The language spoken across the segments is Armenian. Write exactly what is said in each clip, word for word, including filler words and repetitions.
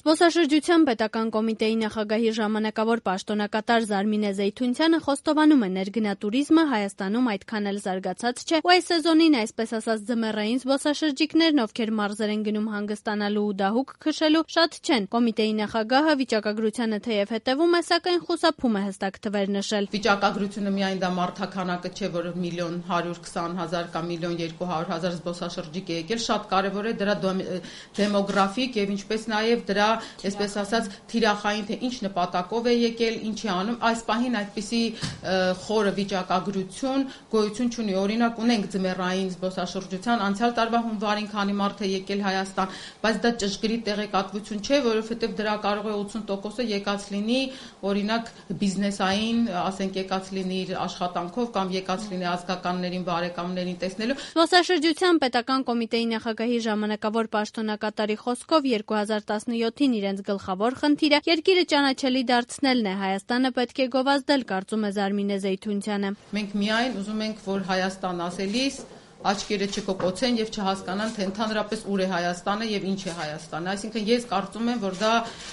Զբոսաշրջության պետական կոմիտեի նախագահի ժամանակավոր պաշտոնակատար Զարմինե Զեյթունցյանը խոստովանում է, ներգնատուրիզմը Հայաստանում այդքան էլ զարգացած չէ, ու այս սեզոնին, այսպես ասած, ձմեռային զբոսաշրջիկներն, ովքեր մարզեր են գնում հանգստանալու ու դահուկ քշելու, շատ չեն։ Կոմիտեի նախագահը վիճակագրությանը թեև հետևում է, սակայն խուսափում է հստակ թվեր նշել։ Վիճակագրությունը միայն դա մարդաքանակը չէ, որ միլիոն հարյուր քսան հազար կամ միլիոն երկու հարյուր հազար զբոսաշրջիկ է եկել, շատ կարևոր է դրա դեմոգրաֆիկ եւ ինչպես նաեւ դրա այսպես ասած թիրախային, թե ինչ նպատակով է եկել, ինչ է անում, այս պահին այդպիսի խորը վիճակագրություն գոյություն չունի։ Օրինակ ունենք ձմեռային զբոսաշրջության, անցյալ տարվա հունվարին քանի մարդ է եկել Հայաստան, բայց դա ճշգրիտ տեղեկատվություն չէ, որովհետև դրա կարող է ութսուն տոկոսը եկած լինի, օրինակ բիզնեսային, ասենք եկած լինի իր աշխատանքով կամ եկած լինի ազգականներին, բարեկամներին տեսնելու։ Զբոսաշրջության պետական կոմիտեի նախագահի ժամանակավոր պաշտոնակատարի խոսքով երկու հազար տասնյոթին իրենց գլխավոր խնդիրը երկիրը ճանաչելի դարձնելն է, Հայաստանը պետք է գովազդել, կարծում է Զարմինե Զեյթունցյանը։ Մենք միայն ուզում ենք, որ Հայաստան ասելիս աչքերը չկոկոցեն եւ չհասկանան, թե ընդհանրապես ուր է Հայաստանը եւ ինչ է Հայաստանը։ Այսինքն ես կարծում եմ, որ դա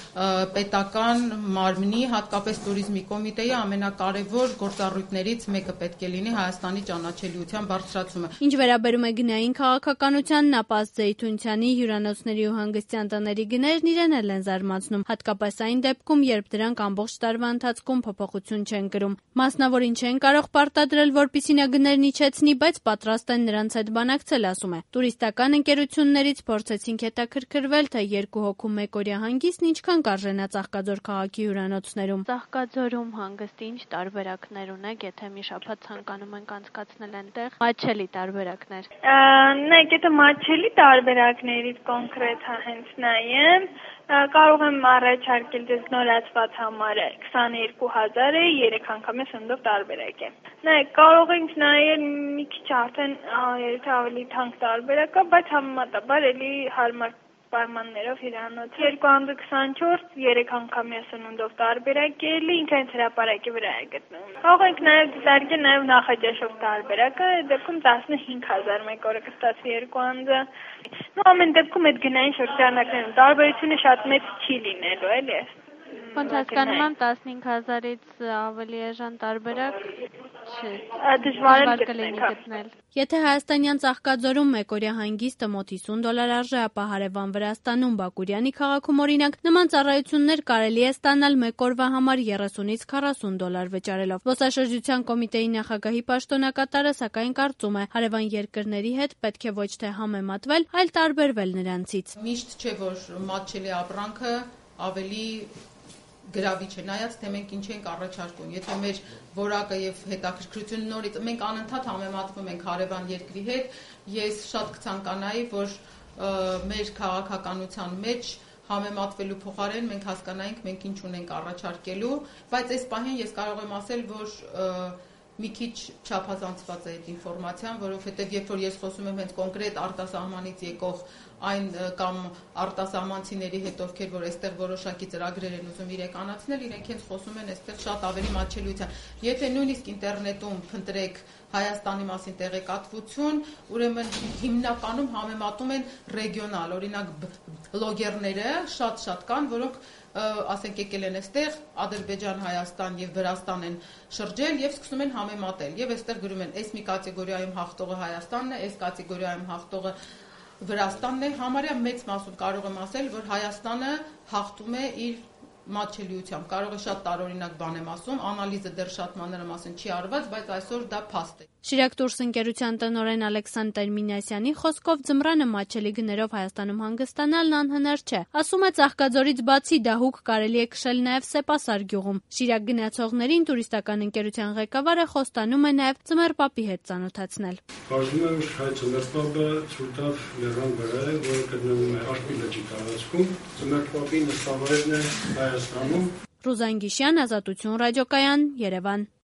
պետական մարմնի, հատկապես туриզմի կոմիտեի ամենակարևոր գործառույթներից մեկը պետք է լինի Հայաստանի ճանաչելիության բարձրացումը։ Ինչ վերաբերում է գնային քաղաքականությանն, ապա Զեյթունցյանի հյուրանոցների ու հանգստյան տների գներն իրեն էլ են զարմացնում, հատկապես այն դեպքում, երբ դրանք ամբողջ տարվա ընթացքում փոփոխություն չեն կրում։ Մասնավորին չեն կարող պարտադրել, որպեսզի նա գներն իջեցնի, բայց պատրաստ են նրանց հետ բանակցել, ասում է։ Տուրիստական ընկերություններից փորձեցինք հետաքրքրվել, թե երկու հոգու մեկօրյա հանգիստն ինչքան կարժենա Ծաղկաձոր քաղաքի հյուրանոցներում։ Ծաղկաձորում հանգստի ինչ տարբերակներ ունեք, եթե մի շաբաթ ցանկանում ենք անցկացնել այնտեղ, մատչելի տարբերակներ։ Նայեք, եթե մատչելի տարբերակներից կոնկրետ հենց նայեմ, կարող եմ առաջարկել ձեզ նորացված համարը քսաներկու հազարը երեք անգամի սննդով տարբերակ է։ Նայեք, կարող ենք նայել մի քիչ արդեն երբ ավելի թանկ տարբերակ է, բայց համեմատաբար էլի հարմար պայմաններով հյուրանոց երկու հանդը քսանչորս երեք անգամյա սննդով տարբերակ է, ինքը հենց հրապարակի վրա է գտնվում։ Կարող ենք նաև դիտարկել նաև նախաճաշով տարբերակը, դեպքում տասնհինգ հազար մեկ օրը կստացվի երկու հանդը։ Ու ամեն դեպքում այդ գնային շրջանակներում տարբերությունը շատ մեծ չի լինելու, էլի։ Ոնց հասկանում եմ տասնհինգ հազարից ավելի էժան տարբերակ չէ։ Դժվար է գտնել։ Եթե հայաստանյան Ծաղկաձորում մեկօրյա հանգիստը մոտ հիսուն դոլար արժե, ապա հարևան Վրաստանում Բակուրյանի քաղաքում օրինակ նման ծառայություններ կարելի է ստանալ մեկ օրվա համար երեսունից քառասուն դոլար վճարելով։ Զբոսաշրջության կոմիտեի նախագահի պաշտոնակատարը սակայն կարծում է, հարևան երկրների հետ պետք է ոչ թե համեմատվել, այլ տարբերվել նրանցից։ Միշտ չէ, որ մատչելի ապրանքը ավելի գրավիչ է, նայած թե մենք ինչ ենք առաջարկում։ Եթե մեր որակը եւ հետաքրքրությունը նորից մենք անընդհատ համեմատվում ենք հարևան երկրի հետ, ես շատ կցանկանայի, որ մեր քաղաքականության մեջ համեմատվելու փոխարեն մենք հասկանայինք մենք ինչ ունենք առաջարկելու, բայց այս պահին ես կարող եմ ասել, որ մի քիչ չափազանցված է այդ ինֆորմացիան, որովհետև երբ որ ես խոսում եմ հենց կոնկրետ արտասահմանից եկող այն կամ արտասահմանցիների հետ, ովքեր որ այստեղ որոշակի ծրագրեր են ուզում իրականացնել, իրենք հենց խոսում են այստեղ շատ ավելի մատչելիության։ Եթե նույնիսկ ինտերնետում փնտրեք Հայաստանի մասին տեղեկատվություն, ուրեմն հիմնականում համեմատում են ռեգիոնալ, օրինակ բլոգերները շատ-շատ կան, որոնք ասենք եկել են այստեղ, Ադրբեջան, Հայաստան եւ Վրաստան են շրջել եւ սկսում են համեմատել։ Եվ այստեղ գրում են, այս մի կատեգորիայում հաղթողը Հայաստանն է, այս կատեգորիայում հաղթողը Վրաստանն է, համարյա մեծ մասում կարող եմ ասել, որ Հայաստանը հաղթում է իր մատչելիությամբ։ Կարող է շատ տարօրինակ բան եմ ասում, անալիզը դեռ շատ մանրամասն չի արված, բայց այսօր դա փաստ է։ Շիրակ Տուրս ընկերության տնօրեն Ալեքսանդր Մինասյանի խոսքով ձմռանը մատչելի գներով Հայաստանում հանգստանալն անհնար չէ։ Ասում է, Ծաղկաձորից բացի դահուկ կարելի է քշել նաև Սեպասար գյուղում։ Շիրակ գնացողներին տուրիստական ընկերության ղեկավարը խոստանում է նաև Ձմեռպապի հետ ծանոթացնել։ Կարծում եմ, որ հայ Ձմեռպապը Ցուրտավ լեռան վրա է, որը գտնվում է Աշպի լճի տարածքում։ Ձմեռպապի նստավայրն է Հայաստանում։ Ռուզան Գիշյան, Ազատություն ռադիոկայան, Երևան։